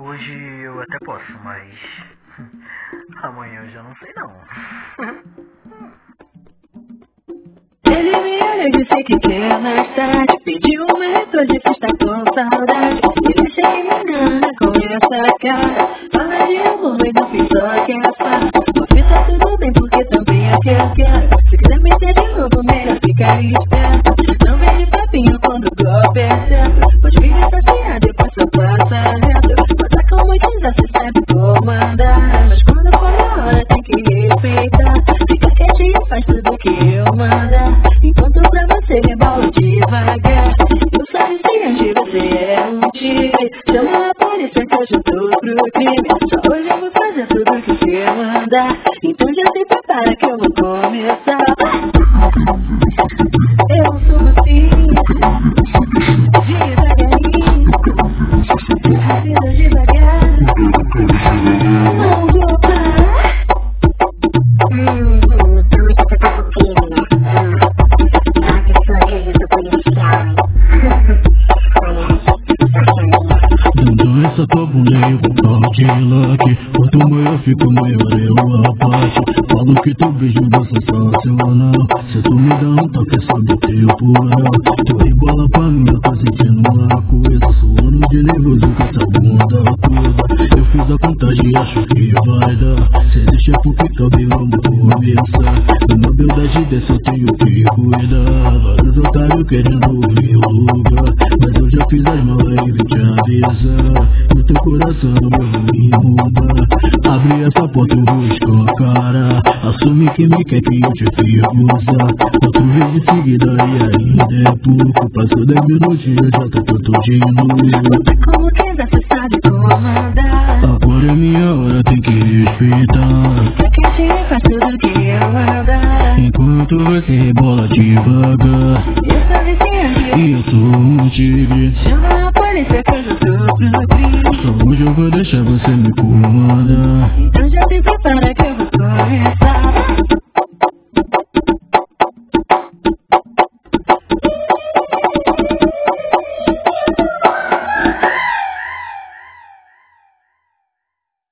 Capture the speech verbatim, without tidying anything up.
Hoje eu até posso, mas amanhã eu já não sei não. Ele me olha e disse que quer mais tarde. Pediu uma retrô, disse está com saudade. Ele chega e me engana com essa cara. Fala de amor, mas não fiz só que é fácil. Confio tá tudo bem porque também é o que eu quero. Se quiser me ter de novo, melhor ficar esperto. Não vem de papinho quando o golpe é certo. Pode vir desafiar, depois só passa reto. Passa com muitos, você sabe comandar. Mas quando for a hora tem que respeitar. Fica quietinho, faz tudo que eu mandar. Enquanto pra você rebola devagar. Eu sou viciante, você é um tigre. Chama a polícia que hoje eu tô pro crime. Só hoje eu vou fazer tudo que você mandar. Então já se prepara que eu vou começar. Eu sou assim, devagarinho, vida devagar. Não vou parar. Hum, então isso tá com crime, né? Ah, que sou eu, eu sou policial, hein? Aliás, só chaminha. Então essa tua bunda aí com carro de luck. Quanto maior fica, maior eu abaixo. Falo que teu beijo é sensacional. Se tu me dá um toque é só de temporal. Tu rebola pra mim, eu tô sentindo uma coisa. Suando de nervoso com essa bunda toda. Eu fiz a contagem e acho que vai dar. Cê deixa pro que cabe, vamos começar. Numa beldade dessa eu tenho que cuidar. Vários otários querendo ouvir o lugar. Mas eu já fiz as malas e vim te avisar. No teu coração eu vou me mudar. Abre essa porta, eu vou escancarar. Assume que me quer que eu te fico usar. Quatro vezes seguida e ainda é pouco. Passou dez minutos e eu já tô todo de novo. Como quem dá, cê sabe comandar. Agora é minha hora, tem que respeitar. Fica quietinho, faz tudo que eu mandar. Enquanto você rebola devagar. Eu sou viciante, E eu sou um tigre. chama a polícia que eu já tô pro crime. Só hoje eu vou deixar você me comandar. Então já se prepara que eu vou começar.